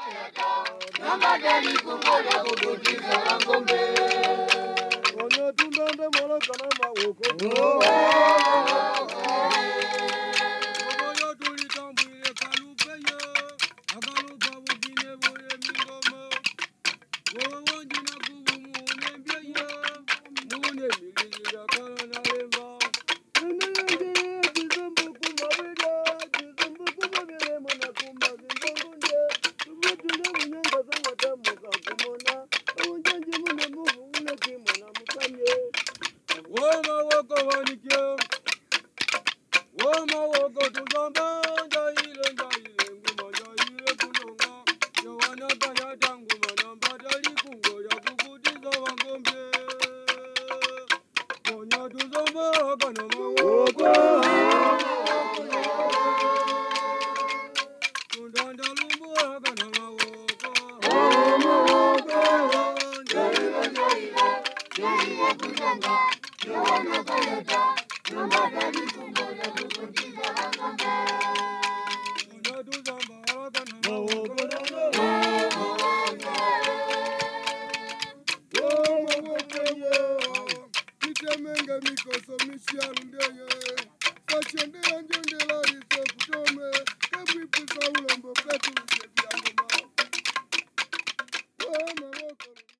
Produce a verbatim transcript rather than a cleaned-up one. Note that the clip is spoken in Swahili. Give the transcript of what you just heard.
Namba dali kungoja kukutiza ngombe. Onyo tundande mola kana mawoko. Oyo tulitambwile kalupeyo. Akalupa bukine boye mingoma. Wowo njina kubu mune mbyeyo. Mune miliji ya kana na lemba. Nene yenge kizambu kumabega. Kizambu kumabele mwana kumazimbongunde. Tumutule unyanga zangata muka kumona. Unjanji mune muhu ule kimona mukanye. Woma woko wanikyo. Woma woko tuzamba. Njahile njahile nguma njahile kunonga. Yawana kanya tangu manamba dali kungoja kukutiza wangombe. Konya tuzamba kana mawoko. Tundanda lumbu kana mawoko. Njahile njahile. Njahile kunonga. Yawana kanya namba dali kungoja kukutiza ngombe. Konya tuzamba kana mawoko. Mikoso mishiarundeye, sachende